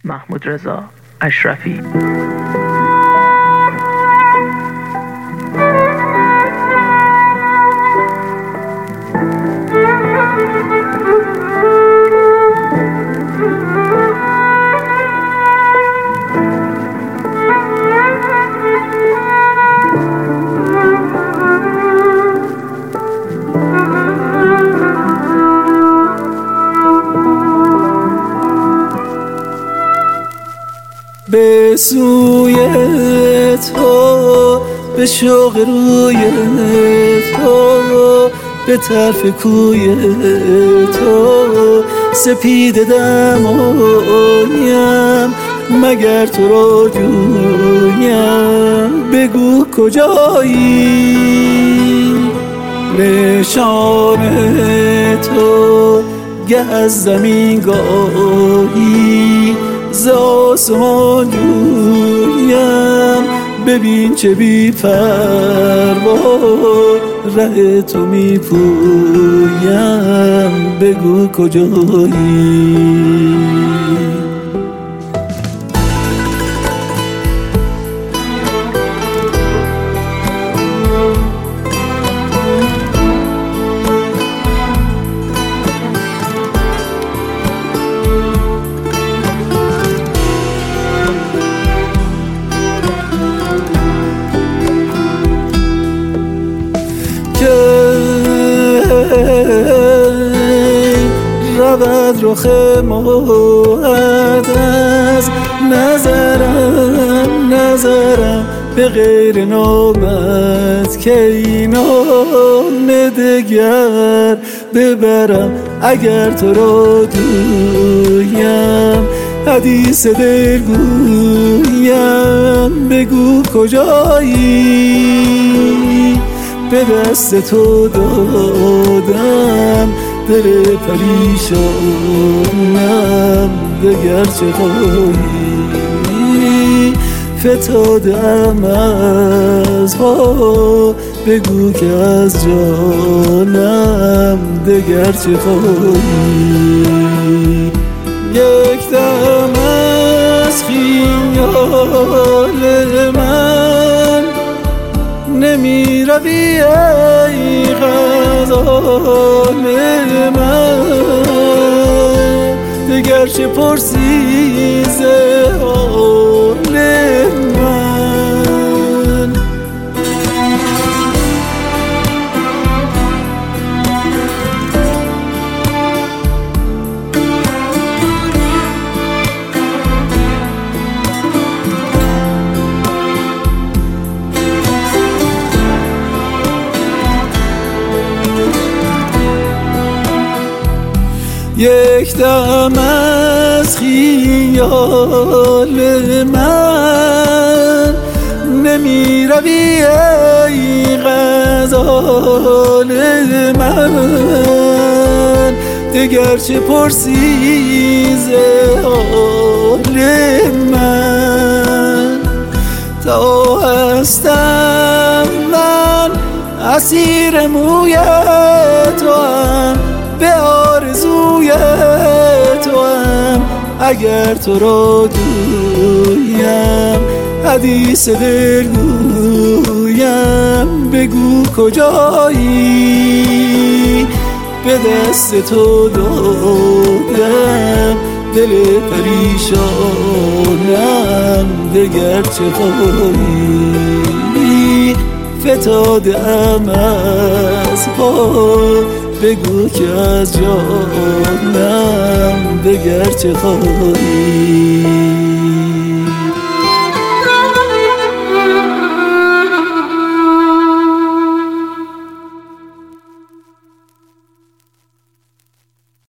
محمود رضا اشرفی. به سوی تو، به شوق روی تو، به طرف کوی تو، سپید دمایم مگر تو را جویم. بگو کجایی نشان تو، گه از زمین گاهی ز آسمان جویم. ببین چه بی پروا ره تو می پویم. بگو کجایی. رود رخ ماهت از نظرم به غیر نامت که اینان دگر ببرم. اگر تو را گویم حدیث دل گویم. بگو کجایی به دست تو دادم دل پریشانم. دگر چه خواهی فتادم از پا. بگو که از جانم دگر چه خواهی. یک دم از خیال من نمی روی ای غزال من. دگر چه پرسی ز حال من. یک دم از خیال من نمی روی ای غزال من. دگر چه پرسی ز حال من. تا هستم من اسیر موی توام، به آرزوی توام. اگر تو را گویم حدیث دل گویم. بگو کجایی به دست تو دادم دل پریشانم. دگر چه خواهی فتادم از پا. بگو که از جانم دگر چه خواهی.